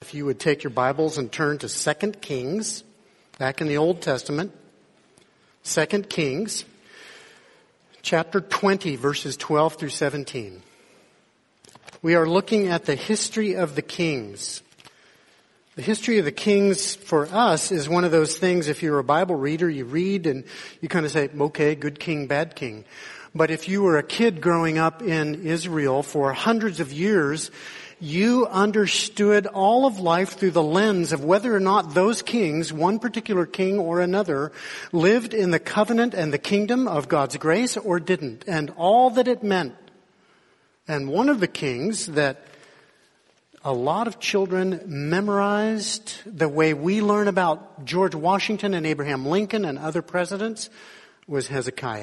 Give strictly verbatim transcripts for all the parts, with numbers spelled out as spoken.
if you would take your Bibles and turn to Second Kings, back in the Old Testament. Second Kings, chapter twenty, verses twelve through seventeen. We are looking at the history of the kings. The history of the kings for us is one of those things, if you're a Bible reader, you read and you kind of say, okay, good king, bad king. But if you were a kid growing up in Israel for hundreds of years, you understood all of life through the lens of whether or not those kings, one particular king or another, lived in the covenant and the kingdom of God's grace or didn't, and all that it meant. And one of the kings that a lot of children memorized the way we learn about George Washington and Abraham Lincoln and other presidents was Hezekiah.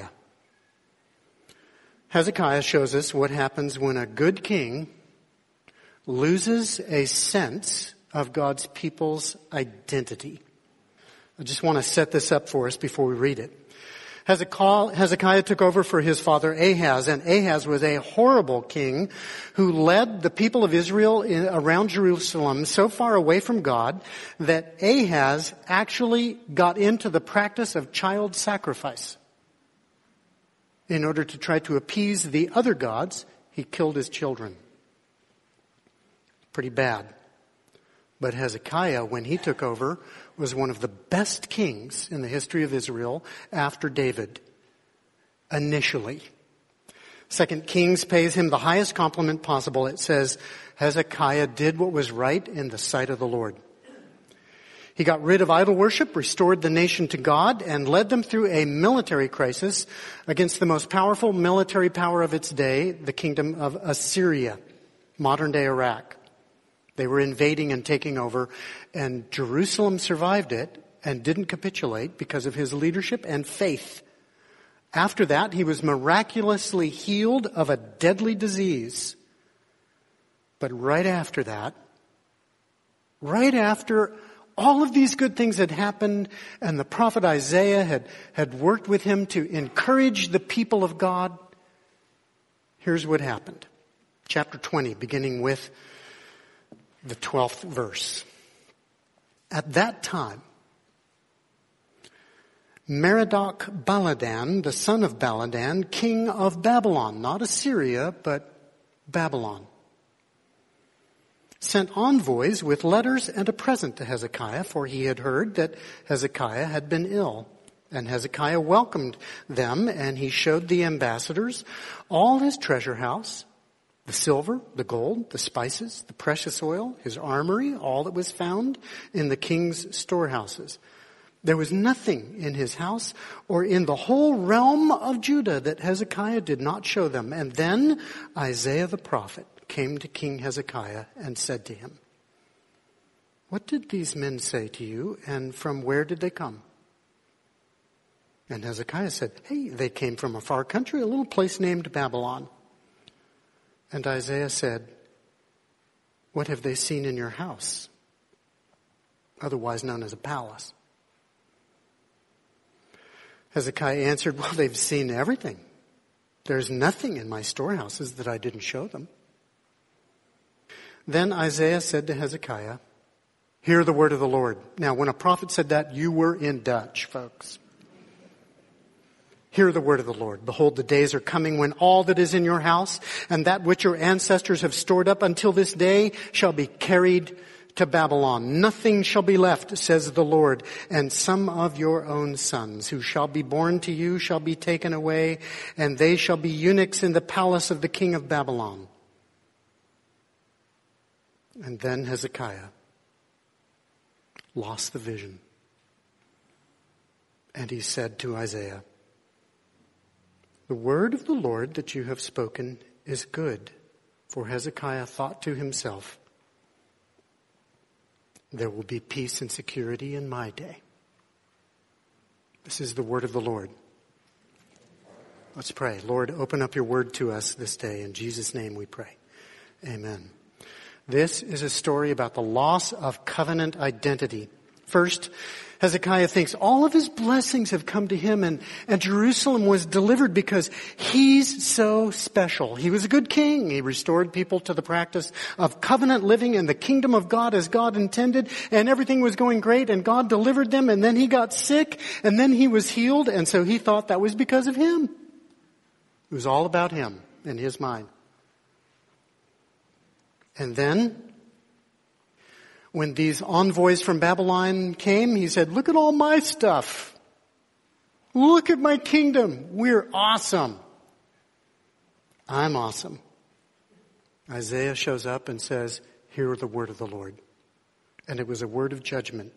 Hezekiah shows us what happens when a good king loses a sense of God's people's identity. I just want to set this up for us before we read it. Hezekiah took over for his father Ahaz, and Ahaz was a horrible king who led the people of Israel in, around Jerusalem so far away from God that Ahaz actually got into the practice of child sacrifice. In order to try to appease the other gods, he killed his children. Pretty bad. But Hezekiah, when he took over, was one of the best kings in the history of Israel after David, initially. Second Kings pays him the highest compliment possible. It says, Hezekiah did what was right in the sight of the Lord. He got rid of idol worship, restored the nation to God, and led them through a military crisis against the most powerful military power of its day, the kingdom of Assyria, modern-day Iraq. They were invading and taking over, and Jerusalem survived it and didn't capitulate because of his leadership and faith. After that, he was miraculously healed of a deadly disease. But right after that, right after all of these good things had happened and the prophet Isaiah had, had worked with him to encourage the people of God, here's what happened. Chapter twenty, beginning with the twelfth verse. At that time, Merodach Baladan, the son of Baladan, king of Babylon, not Assyria, but Babylon, sent envoys with letters and a present to Hezekiah, for he had heard that Hezekiah had been ill. And Hezekiah welcomed them, and he showed the ambassadors all his treasure house, the silver, the gold, the spices, the precious oil, his armory, all that was found in the king's storehouses. There was nothing in his house or in the whole realm of Judah that Hezekiah did not show them. And then Isaiah the prophet came to King Hezekiah and said to him, "What did these men say to you, and from where did they come?" And Hezekiah said, "Hey, they came from a far country, a little place named Babylon." And Isaiah said, "What have they seen in your house?" Otherwise known as a palace. Hezekiah answered, "Well, they've seen everything. There's nothing in my storehouses that I didn't show them." Then Isaiah said to Hezekiah, "Hear the word of the Lord." Now, when a prophet said that, you were in Dutch, folks. Hear the word of the Lord. Behold, the days are coming when all that is in your house and that which your ancestors have stored up until this day shall be carried to Babylon. Nothing shall be left, says the Lord, and some of your own sons who shall be born to you shall be taken away, and they shall be eunuchs in the palace of the king of Babylon. And then Hezekiah lost the vision. And he said to Isaiah, "The word of the Lord that you have spoken is good." For Hezekiah thought to himself, "There will be peace and security in my day." This is the word of the Lord. Let's pray. Lord, open up your word to us this day. In Jesus' name we pray. Amen. This is a story about the loss of covenant identity First, Hezekiah thinks all of his blessings have come to him, and, and Jerusalem was delivered because he's so special. He was a good king. He restored people to the practice of covenant living and the kingdom of God as God intended, and everything was going great, and God delivered them, and then he got sick, and then he was healed, and so he thought that was because of him. It was all about him in his mind. And then, when these envoys from Babylon came, he said, look at all my stuff. Look at my kingdom. We're awesome. I'm awesome. Isaiah shows up and says, hear the word of the Lord. And it was a word of judgment.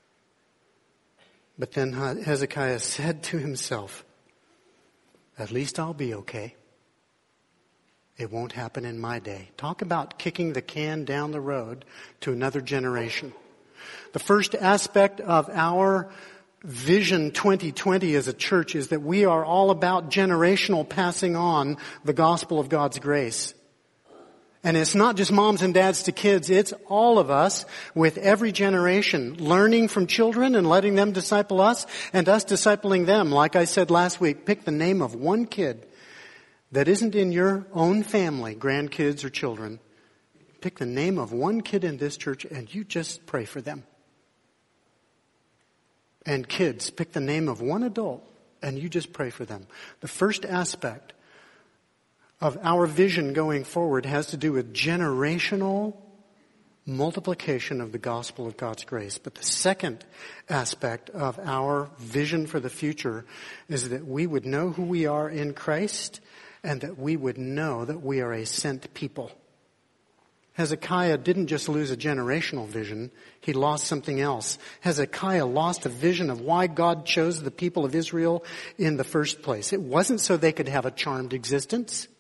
But then Hezekiah said to himself, at least I'll be okay. It won't happen in my day. Talk about kicking the can down the road to another generation. The first aspect of our Vision twenty twenty as a church is that we are all about generational passing on the gospel of God's grace. And it's not just moms and dads to kids, it's all of us with every generation, learning from children and letting them disciple us and us discipling them. Like I said last week, pick the name of one kid that isn't in your own family, grandkids or children. Pick the name of one kid in this church and you just pray for them. And kids, pick the name of one adult and you just pray for them. The first aspect of our vision going forward has to do with generational multiplication of the gospel of God's grace. But the second aspect of our vision for the future is that we would know who we are in Christ and that we would know that we are a sent people. Hezekiah didn't just lose a generational vision, he lost something else. Hezekiah lost a vision of why God chose the people of Israel in the first place. It wasn't so they could have a charmed existence.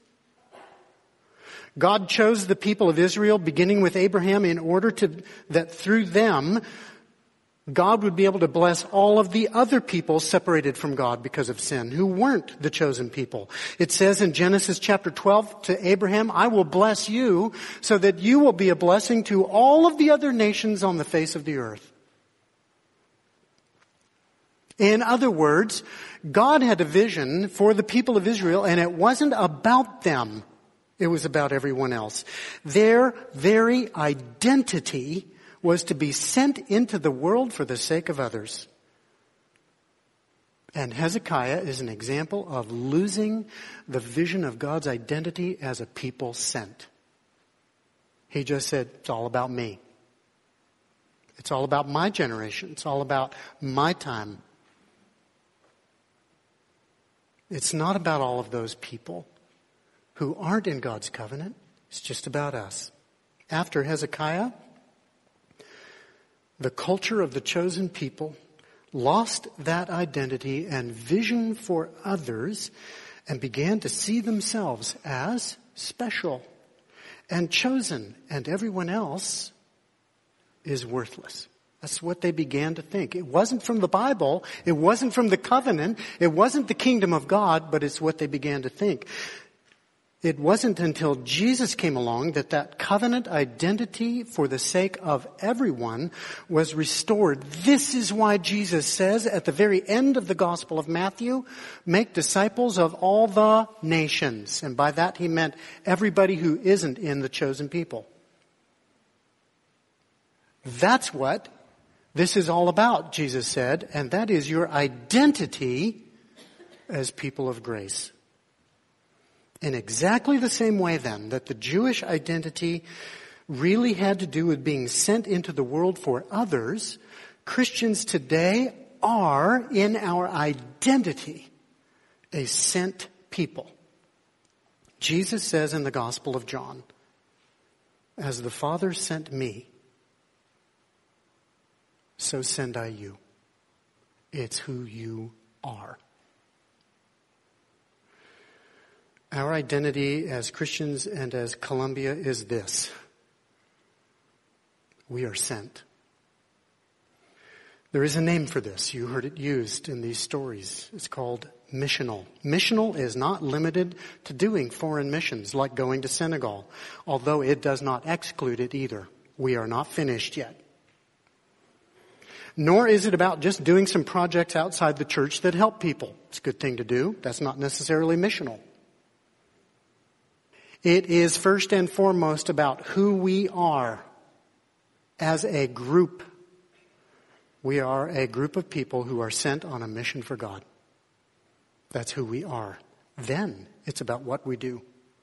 God chose the people of Israel, beginning with Abraham, in order to, that through them, God would be able to bless all of the other people separated from God because of sin, who weren't the chosen people. It says in Genesis chapter twelve to Abraham, I will bless you so that you will be a blessing to all of the other nations on the face of the earth. In other words, God had a vision for the people of Israel, and it wasn't about them. It was about everyone else. Their very identity was to be sent into the world for the sake of others. And Hezekiah is an example of losing the vision of God's identity as a people sent. He just said, it's all about me. It's all about my generation. It's all about my time. It's not about all of those people who aren't in God's covenant. It's just about us. After Hezekiah, the culture of the chosen people lost that identity and vision for others and began to see themselves as special and chosen, and everyone else is worthless. That's what they began to think. It wasn't from the Bible, it wasn't from the covenant, it wasn't the kingdom of God, but it's what they began to think. It wasn't until Jesus came along that that covenant identity for the sake of everyone was restored. This is why Jesus says at the very end of the Gospel of Matthew, make disciples of all the nations. And by that he meant everybody who isn't in the chosen people. That's what this is all about, Jesus said, and that is your identity as people of grace. In exactly the same way then that the Jewish identity really had to do with being sent into the world for others, Christians today are in our identity a sent people. Jesus says in the Gospel of John, as the Father sent me, so send I you. It's who you are. Our identity as Christians and as Columbia is this. We are sent. There is a name for this. You heard it used in these stories. It's called missional. Missional is not limited to doing foreign missions like going to Senegal, although it does not exclude it either. We are not finished yet. Nor is it about just doing some projects outside the church that help people. It's a good thing to do. That's not necessarily missional. It is first and foremost about who we are as a group. We are a group of people who are sent on a mission for God. That's who we are. Then it's about what we do.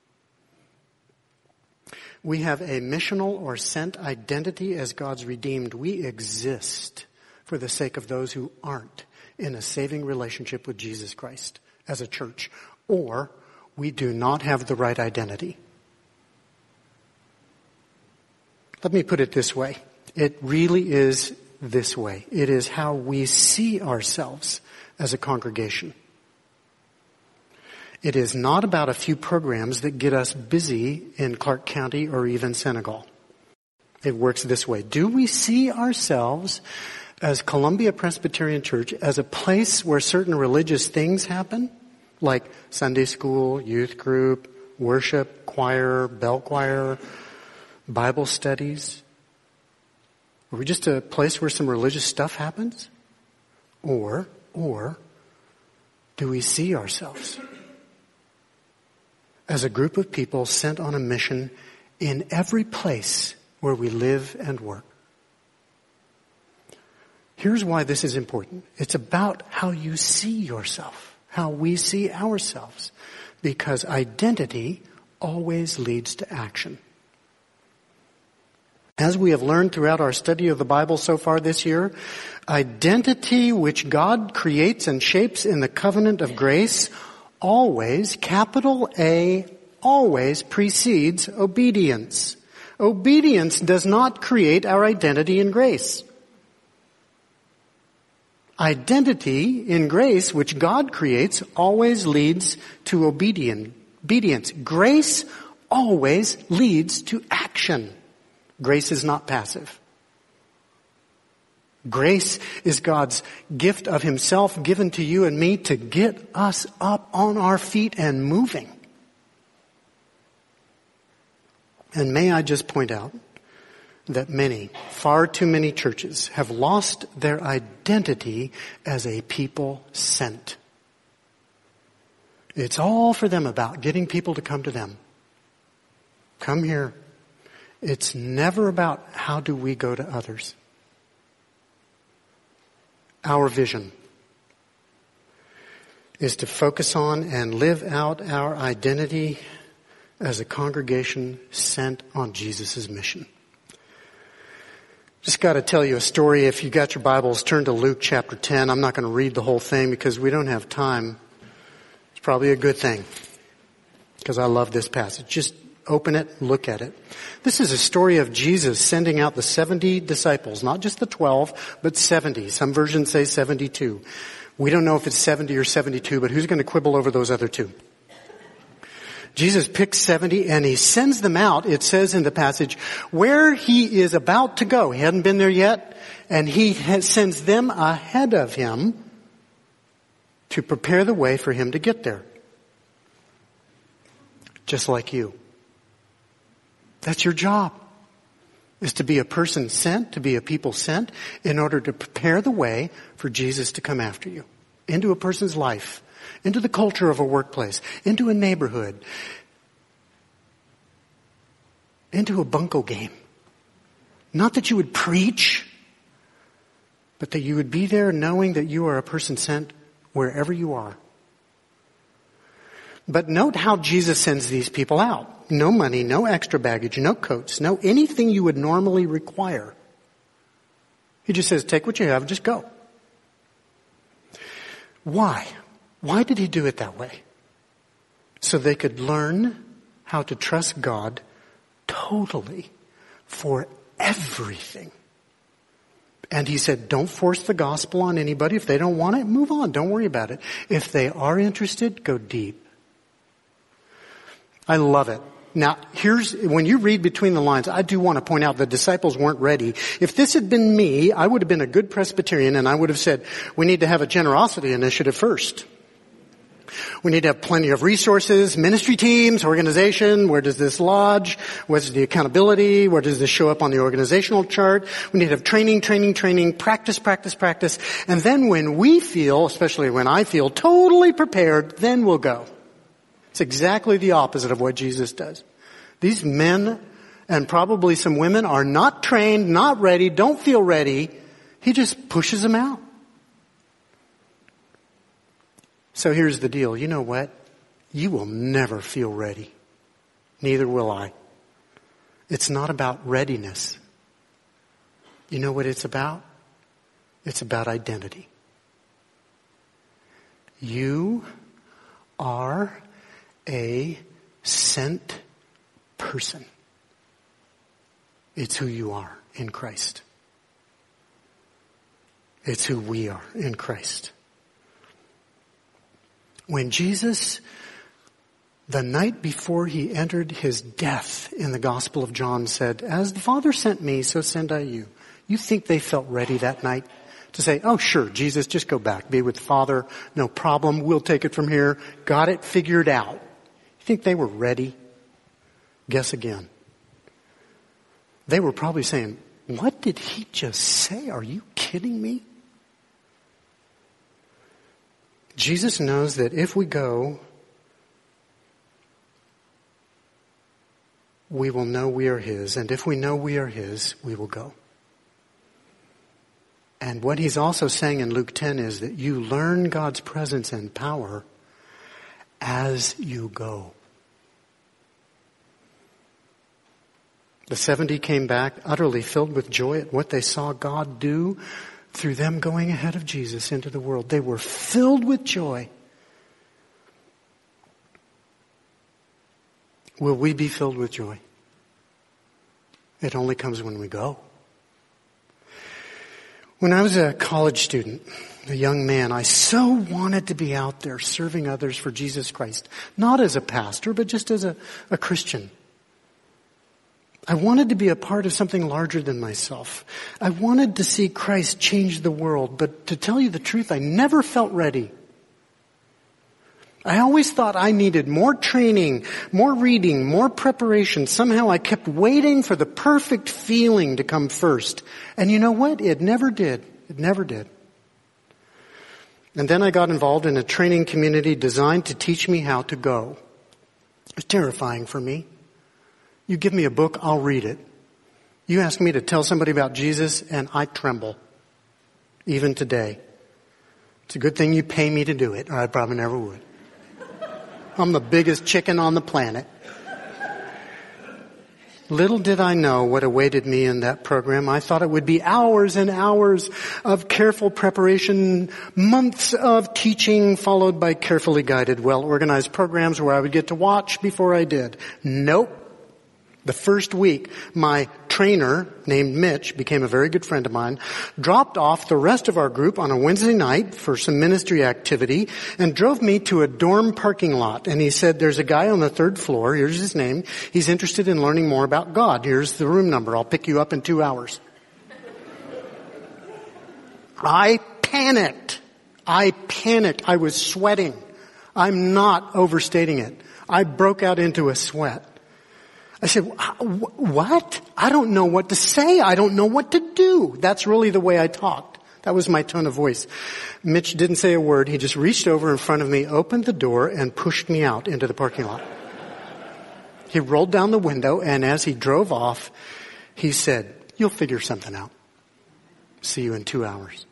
We have a missional or sent identity as God's redeemed. We exist for the sake of those who aren't in a saving relationship with Jesus Christ as a church, or we do not have the right identity. Let me put it this way. It really is this way. It is how we see ourselves as a congregation. It is not about a few programs that get us busy in Clark County or even Senegal. It works this way. Do we see ourselves as Columbia Presbyterian Church as a place where certain religious things happen? Like Sunday school, youth group, worship, choir, bell choir, Bible studies? Are we just a place where some religious stuff happens? Or, or, do we see ourselves as a group of people sent on a mission in every place where we live and work? Here's why this is important. It's about how you see yourself, how we see ourselves, because identity always leads to action. As we have learned throughout our study of the Bible so far this year, identity which God creates and shapes in the covenant of grace always, capital A, always precedes obedience. Obedience does not create our identity in grace. Identity in grace, which God creates, always leads to obedience. Grace always leads to action. Grace is not passive. Grace is God's gift of Himself given to you and me to get us up on our feet and moving. And may I just point out that many, far too many churches have lost their identity as a people sent. It's all for them about getting people to come to them. Come here. It's never about how do we go to others. Our vision is to focus on and live out our identity as a congregation sent on Jesus' mission. Just got to tell you a story. If you got your Bibles, turn to Luke chapter ten. I'm not going to read the whole thing because we don't have time. It's probably a good thing because I love this passage. Just open it, look at it. This is a story of Jesus sending out the seventy disciples, not just the twelve, but seventy. Some versions say seventy-two. We don't know if it's seventy or seventy-two, but who's going to quibble over those other two? Jesus picks seventy and he sends them out, it says in the passage, where he is about to go. He hadn't been there yet, and he has, sends them ahead of him to prepare the way for him to get there. Just like you. That's your job, is to be a person sent, to be a people sent, in order to prepare the way for Jesus to come after you, into a person's life, into the culture of a workplace, into a neighborhood, into a bunco game. Not that you would preach, but that you would be there knowing that you are a person sent wherever you are. But note how Jesus sends these people out. No money, no extra baggage, no coats, no anything you would normally require. He just says, take what you have, just go. Why? Why did he do it that way? So they could learn how to trust God totally for everything. And he said, don't force the gospel on anybody. If they don't want it, move on. Don't worry about it. If they are interested, go deep. I love it. Now, here's, when you read between the lines, I do want to point out the disciples weren't ready. If this had been me, I would have been a good Presbyterian and I would have said, we need to have a generosity initiative first. We need to have plenty of resources, ministry teams, organization. Where does this lodge? What's the accountability? Where does this show up on the organizational chart? We need to have training, training, training, practice, practice, practice. And then when we feel, especially when I feel totally prepared, then we'll go. It's exactly the opposite of what Jesus does. These men and probably some women are not trained, not ready, don't feel ready. He just pushes them out. So here's the deal. You know what? You will never feel ready. Neither will I. It's not about readiness. You know what it's about? It's about identity. You are a sent person. It's who you are in Christ. It's who we are in Christ. When Jesus, the night before he entered his death in the Gospel of John, said, "As the Father sent me, so send I you." You think they felt ready that night to say, "Oh, sure, Jesus, just go back. Be with the Father. No problem. We'll take it from here. Got it figured out." You think they were ready? Guess again. They were probably saying, "What did he just say? Are you kidding me?" Jesus knows that if we go, we will know we are his. And if we know we are his, we will go. And what he's also saying in Luke ten is that you learn God's presence and power as you go. The seventy came back utterly filled with joy at what they saw God do through them going ahead of Jesus into the world. They were filled with joy. Will we be filled with joy? It only comes when we go. When I was a college student, a young man, I so wanted to be out there serving others for Jesus Christ. Not as a pastor, but just as a, a Christian. I wanted to be a part of something larger than myself. I wanted to see Christ change the world, but to tell you the truth, I never felt ready. I always thought I needed more training, more reading, more preparation. Somehow I kept waiting for the perfect feeling to come first. And you know what? It never did. It never did. And then I got involved in a training community designed to teach me how to go. It was terrifying for me. You give me a book, I'll read it. You ask me to tell somebody about Jesus, and I tremble. Even today. It's a good thing you pay me to do it, or I probably never would. I'm the biggest chicken on the planet. Little did I know what awaited me in that program. I thought it would be hours and hours of careful preparation, months of teaching, followed by carefully guided, well-organized programs where I would get to watch before I did. Nope. The first week, my trainer, named Mitch, became a very good friend of mine, dropped off the rest of our group on a Wednesday night for some ministry activity and drove me to a dorm parking lot. And he said, "There's a guy on the third floor. Here's his name. He's interested in learning more about God. Here's the room number. I'll pick you up in two hours. I panicked. I panicked. I was sweating. I'm not overstating it. I broke out into a sweat. I said, "What? I don't know what to say. I don't know what to do." That's really the way I talked. That was my tone of voice. Mitch didn't say a word. He just reached over in front of me, opened the door, and pushed me out into the parking lot. He rolled down the window, and as he drove off, he said, "You'll figure something out. See you in two hours."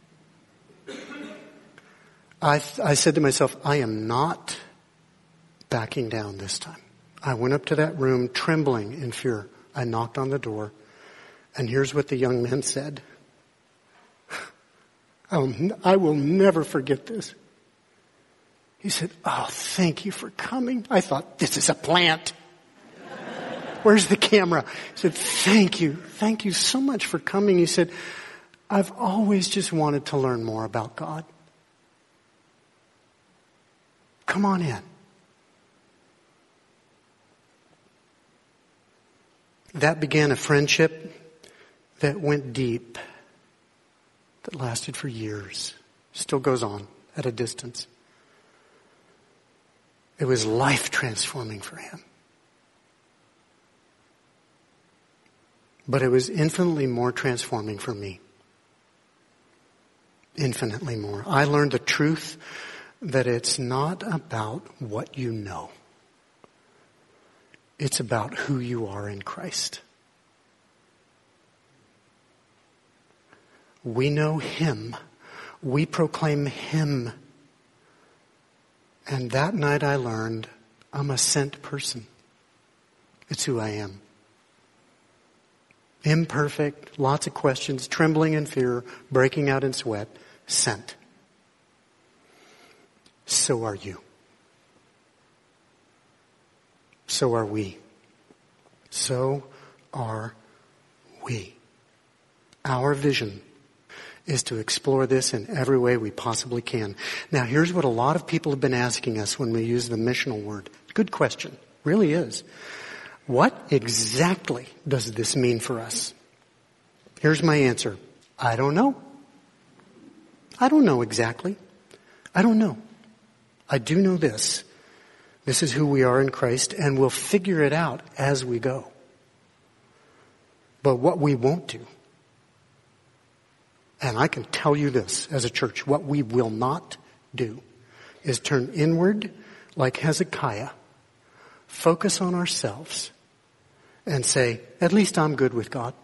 I, I said to myself, I am not backing down this time. I went up to that room trembling in fear. I knocked on the door, and here's what the young man said. I'll, I will never forget this. He said, "Oh, thank you for coming." I thought, this is a plant. Where's the camera? He said, "Thank you. Thank you so much for coming." He said, "I've always just wanted to learn more about God. Come on in." That began a friendship that went deep, that lasted for years, still goes on at a distance. It was life transforming for him. But it was infinitely more transforming for me. Infinitely more. I learned the truth that it's not about what you know. It's about who you are in Christ. We know Him. We proclaim Him. And that night I learned I'm a sent person. It's who I am. Imperfect, lots of questions, trembling in fear, breaking out in sweat, sent. So are you. So are we. So are we. Our vision is to explore this in every way we possibly can. Now, here's what a lot of people have been asking us when we use the missional word. Good question. Really is. What exactly does this mean for us? Here's my answer. I don't know. I don't know exactly. I don't know. I do know this. This is who we are in Christ, and we'll figure it out as we go. But what we won't do, and I can tell you this as a church, what we will not do is turn inward like Hezekiah, focus on ourselves, and say, at least I'm good with God.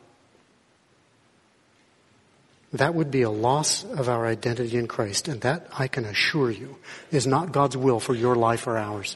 That would be a loss of our identity in Christ, and that, I can assure you, is not God's will for your life or ours.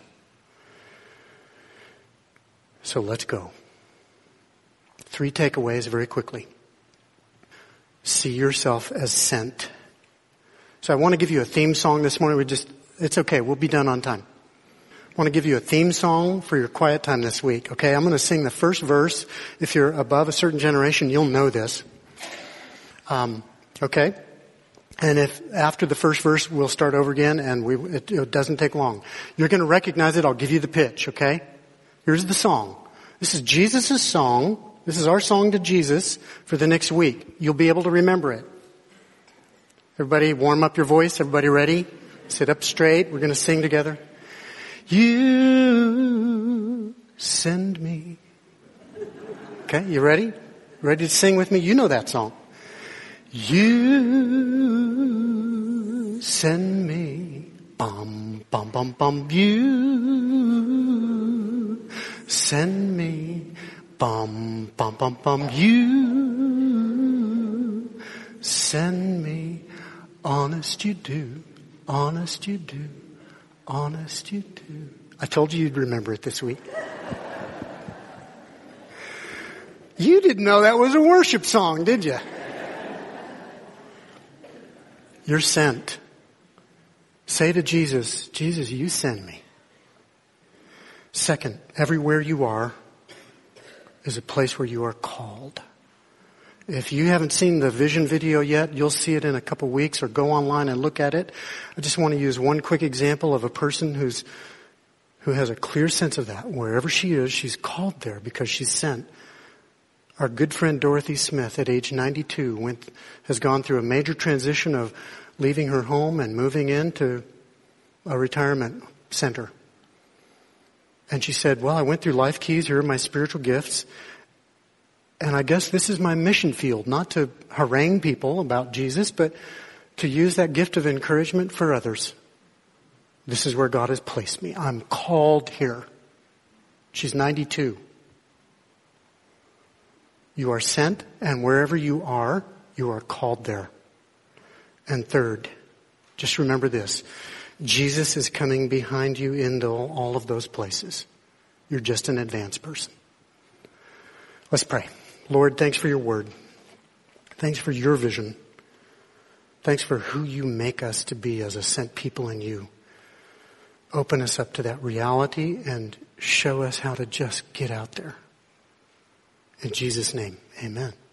So let's go. Three takeaways very quickly. See yourself as sent. So I want to give you a theme song this morning. We just, it's okay. We'll be done on time. I want to give you a theme song for your quiet time this week. Okay, I'm going to sing the first verse. If you're above a certain generation, you'll know this. Um, okay? And if after the first verse, we'll start over again, and we, it, it doesn't take long. You're going to recognize it. I'll give you the pitch, okay? Here's the song. This is Jesus' song. This is our song to Jesus for the next week. You'll be able to remember it. Everybody warm up your voice. Everybody ready? Sit up straight. We're going to sing together. You send me. Okay, you ready? Ready to sing with me? You know that song. You send me. Bum, bum, bum, bum. You send me. Bum, bum, bum, bum. You send me. Honest you do. Honest you do. Honest you do. I told you you'd remember it this week. You didn't know that was a worship song, did you? You're sent. Say to Jesus, Jesus, you send me. Second, everywhere you are is a place where you are called. If you haven't seen the vision video yet, you'll see it in a couple weeks, or go online and look at it. I just want to use one quick example of a person who's who has a clear sense of that. Wherever she is, she's called there because she's sent. Our good friend Dorothy Smith, at age ninety-two, went has gone through a major transition of leaving her home and moving into a retirement center. And she said, well, I went through Life Keys. Here are my spiritual gifts. And I guess this is my mission field, not to harangue people about Jesus, but to use that gift of encouragement for others. This is where God has placed me. I'm called here. She's ninety-two. You are sent, and wherever you are, you are called there. And third, just remember this. Jesus is coming behind you into all of those places. You're just an advanced person. Let's pray. Lord, thanks for your word. Thanks for your vision. Thanks for who you make us to be as a sent people in you. Open us up to that reality and show us how to just get out there. In Jesus' name, amen.